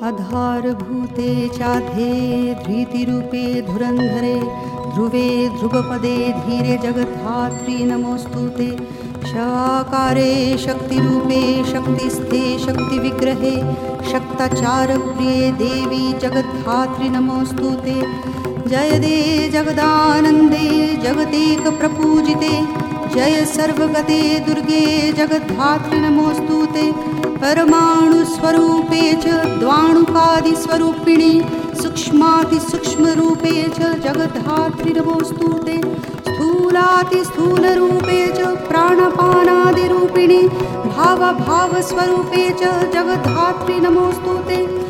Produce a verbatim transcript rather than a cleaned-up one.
आधारभूते चाध्ये धृतिरूपे धुरन्धरे ध्रुवे ध्रुवपदे धीरे जगद्धात्री नमोऽस्तु ते। शाकारे शक्तिरूपे शक्तिस्थे शक्तिविग्रहे शक्ताचारप्रिये देवी जगद्धात्री नमोऽस्तु ते। जय दे जगदानन्दे जगदेक प्रपूजिते जय सर्वगते दुर्गे जगद्धात्री नमोऽस्तु ते। परमाणुस्वरूपे च द्वाणुकादिस्वरूपिणी सूक्ष्मातिसूक्ष्मरूपे च जगद्धात्री नमोऽस्तु ते। स्थूलातिस्थूलरूपे च प्राणपानादिरूपिणी भावभावस्वरूपे च जगद्धात्री नमोऽस्तु ते।